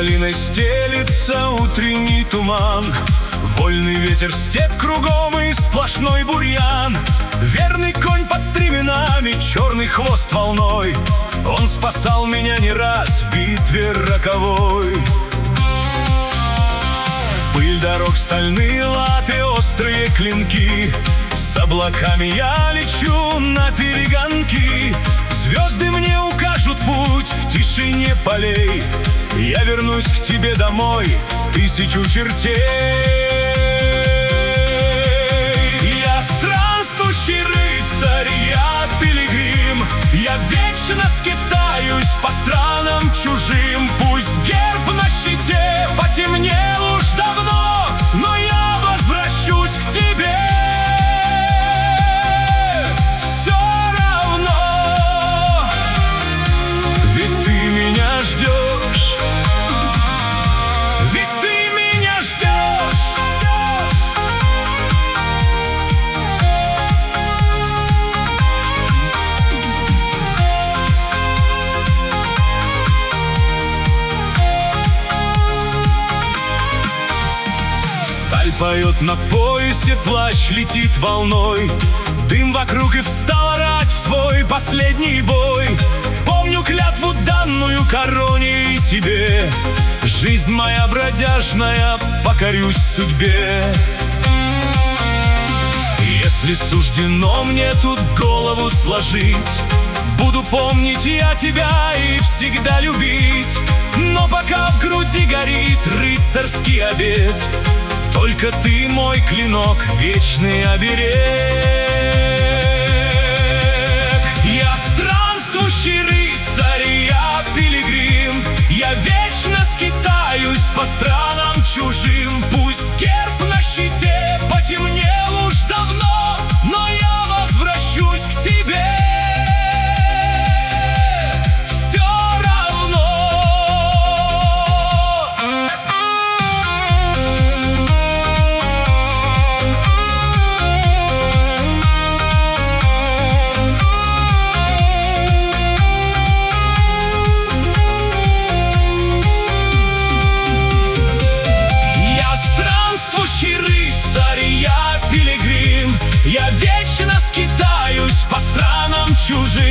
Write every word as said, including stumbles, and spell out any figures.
долиной стелится утренний туман. Вольный ветер, степь кругом и сплошной бурьян. Верный конь под стременами, черный хвост волной. Он спасал меня не раз в битве роковой. Пыль дорог, стальные латы, острые клинки. С облаками я лечу на перегонки. Звезды мне укажут путь в тишине полей. Я вернусь к тебе домой, тысячу чертей. Я странствующий рыцарь, я пилигрим. Я вечно скитаюсь по странам чужим. Пусть герб на щите потемнел уж давно, но я возвращусь к тебе. Все равно, ведь ты меня ждешь. Ведь ты меня ждешь. Сталь поет на поясе, плащ летит волной. Дым вокруг, и встала рать в свой последний бой. Помню клятву, данную короне и тебе. Жизнь моя бродяжная, покорюсь судьбе. Если суждено мне тут голову сложить, буду помнить я тебя и всегда любить. Но пока в груди горит рыцарский обет, только ты мой клинок, вечный оберег. Я странствующий рыцарь, я пилигрим. Я вечно скитаюсь по странам чужим. Пусть герб на щите потемнел уж давно, но я возвращусь к тебе. Все равно. Я вечно скитаюсь по странам чужим.